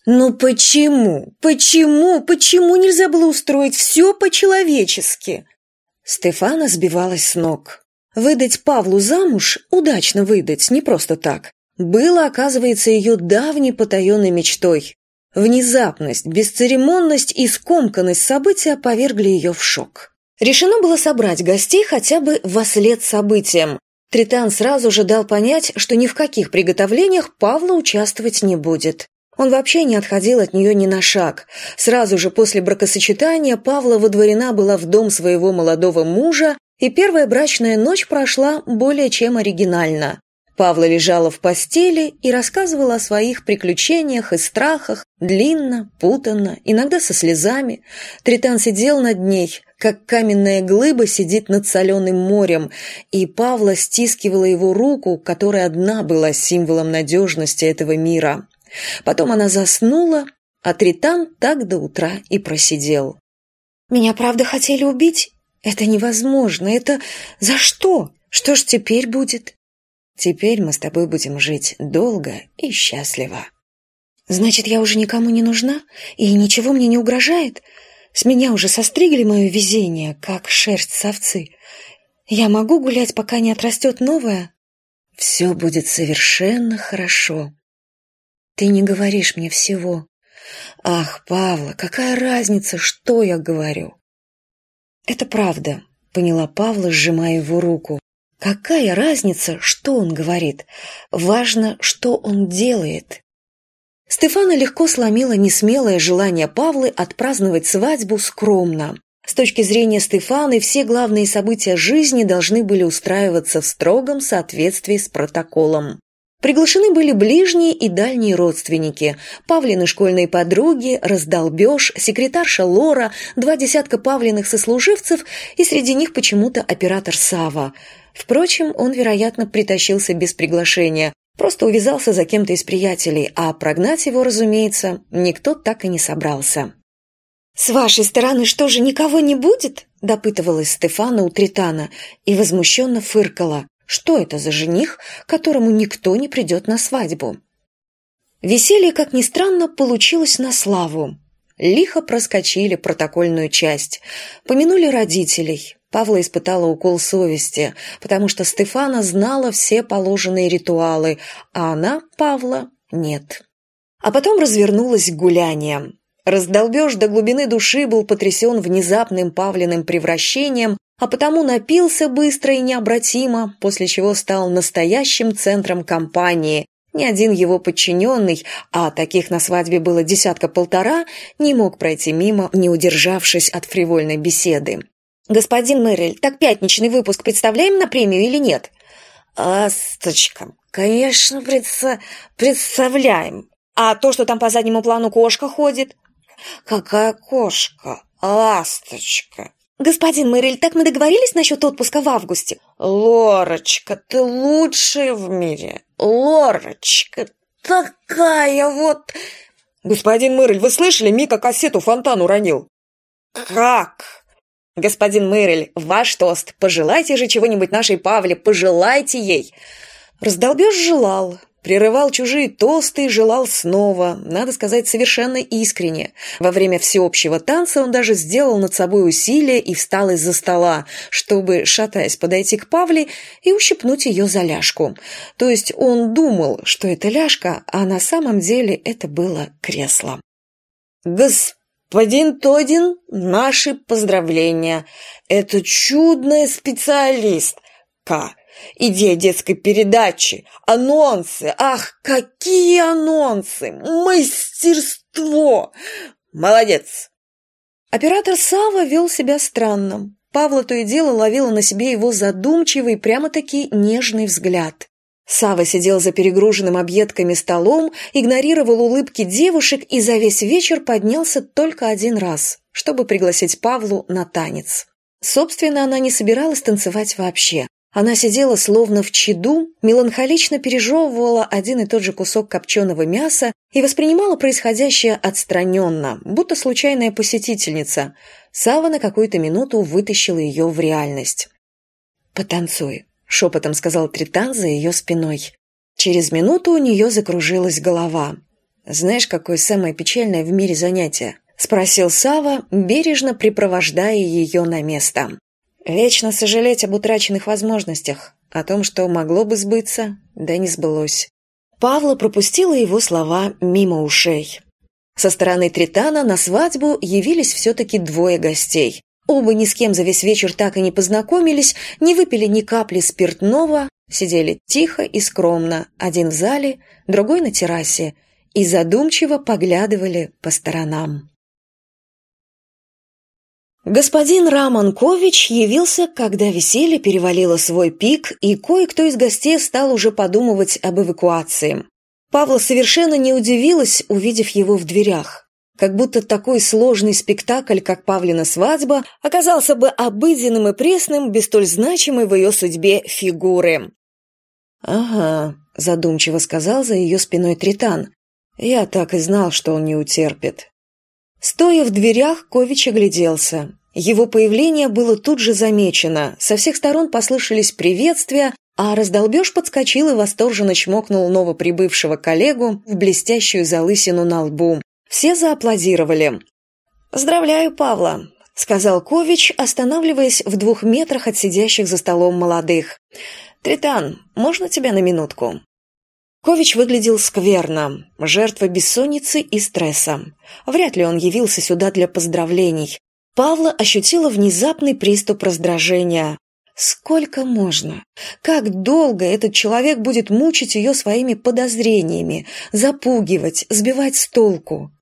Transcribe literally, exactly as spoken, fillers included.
Ну почему? Почему? Почему нельзя было устроить все по-человечески? Стефана сбивалась с ног. Выдать Павлу замуж, удачно выдать, не просто так, было, оказывается, ее давней потаенной мечтой. Внезапность, бесцеремонность и скомканность события повергли ее в шок. Решено было собрать гостей хотя бы вослед событиям. Тритан сразу же дал понять, что ни в каких приготовлениях Павла участвовать не будет. Он вообще не отходил от нее ни на шаг. Сразу же после бракосочетания Павла водворена была в дом своего молодого мужа, и первая брачная ночь прошла более чем оригинально. Павла лежала в постели и рассказывала о своих приключениях и страхах, длинно, путанно, иногда со слезами. Тритан сидел над ней, как каменная глыба сидит над соленым морем, и Павла стискивала его руку, которая одна была символом надежности этого мира. Потом она заснула, а Тритан так до утра и просидел. «Меня правда хотели убить? Это невозможно, это... За что? Что ж теперь будет?» «Теперь мы с тобой будем жить долго и счастливо». «Значит, я уже никому не нужна? И ничего мне не угрожает? С меня уже состригли мое везение, как шерсть с овцы. Я могу гулять, пока не отрастет новое?» «Все будет совершенно хорошо». «Ты не говоришь мне всего». «Ах, Павла, какая разница, что я говорю?» «Это правда», — поняла Павла, сжимая его руку. «Какая разница, что он говорит? Важно, что он делает». Стефана легко сломила несмелое желание Павлы отпраздновать свадьбу скромно. С точки зрения Стефаны, все главные события жизни должны были устраиваться в строгом соответствии с протоколом. Приглашены были ближние и дальние родственники, Павлины школьные подруги, раздолбеж, секретарша Лора, два десятка Павлиных сослуживцев и среди них почему-то оператор Сава. Впрочем, он, вероятно, притащился без приглашения, просто увязался за кем-то из приятелей, а прогнать его, разумеется, никто так и не собрался. «С вашей стороны что же, никого не будет?» – допытывалась Стефана у Тритана и возмущенно фыркала. Что это за жених, которому никто не придет на свадьбу? Веселье, как ни странно, получилось на славу. Лихо проскочили протокольную часть, помянули родителей. Павла испытала укол совести, потому что Стефана знала все положенные ритуалы, а она, Павла, нет. А потом развернулось гуляние. Раздолбеж до глубины души был потрясен внезапным Павлиным превращением, а потому напился быстро и необратимо, после чего стал настоящим центром компании. Ни один его подчиненный, а таких на свадьбе было десятка-полтора, не мог пройти мимо, не удержавшись от фривольной беседы. «Господин Мэриль, так пятничный выпуск представляем на премию или нет?» «Асточка, конечно, предса... представляем. А то, что там по заднему плану кошка ходит?» «Какая кошка? Ласточка!» «Господин Мэриль, так мы договорились насчет отпуска в августе?» «Лорочка, ты лучшая в мире! Лорочка, такая вот...» «Господин Мэриль, вы слышали, Мика кассету в фонтан уронил?» «Как?» «Господин Мэриль, ваш тост. Пожелайте же чего-нибудь нашей Павле, пожелайте ей!» Раздолбеж желал. Прерывал чужие тосты и желал снова, надо сказать, совершенно искренне. Во время всеобщего танца он даже сделал над собой усилие и встал из-за стола, чтобы, шатаясь, подойти к Павле и ущипнуть ее за ляжку. То есть он думал, что это ляжка, а на самом деле это было кресло. «Господин Тодин, наши поздравления! Это чудная специалистка! Идея детской передачи, анонсы, ах, какие анонсы, мастерство! Молодец!» Оператор Сава вел себя странно. Павла то и дело ловила на себе его задумчивый, прямо-таки нежный взгляд. Сава сидел за перегруженным объедками столом, игнорировал улыбки девушек и за весь вечер поднялся только один раз, чтобы пригласить Павлу на танец. Собственно, она не собиралась танцевать вообще. Она сидела словно в чаду, меланхолично пережевывала один и тот же кусок копченого мяса и воспринимала происходящее отстраненно, будто случайная посетительница. Сава на какую-то минуту вытащила ее в реальность. «Потанцуй», — шепотом сказал Тритан за ее спиной. Через минуту у нее закружилась голова. знаешь, какое самое печальное в мире занятие?» — спросил Сава, бережно припровождая ее на место. «Вечно сожалеть об утраченных возможностях, о том, что могло бы сбыться, да не сбылось». Павла пропустила его слова мимо ушей. Со стороны Тритана на свадьбу явились все-таки двое гостей. Оба ни с кем за весь вечер так и не познакомились, не выпили ни капли спиртного, сидели тихо и скромно, один в зале, другой на террасе, и задумчиво поглядывали по сторонам. Господин Романкович явился, когда веселье перевалило свой пик, и кое-кто из гостей стал уже подумывать об эвакуации. Павла совершенно не удивилась, увидев его в дверях. Как будто такой сложный спектакль, как Павлина свадьба, оказался бы обыденным и пресным без столь значимой в ее судьбе фигуры. «Ага», — задумчиво сказал за ее спиной Тритан. «Я так и знал, что он не утерпит». Стоя в дверях, Кович огляделся. Его появление было тут же замечено, со всех сторон послышались приветствия, а раздолбеж подскочил и восторженно чмокнул новоприбывшего коллегу в блестящую залысину на лбу. Все зааплодировали. «Поздравляю, Павла», — сказал Кович, останавливаясь в двух метрах от сидящих за столом молодых. «Тритан, можно тебя на минутку?» Кович выглядел скверно, жертва бессонницы и стресса. Вряд ли он явился сюда для поздравлений. Павла ощутила внезапный приступ раздражения. Сколько можно? Как долго этот человек будет мучить ее своими подозрениями, запугивать, сбивать с толку?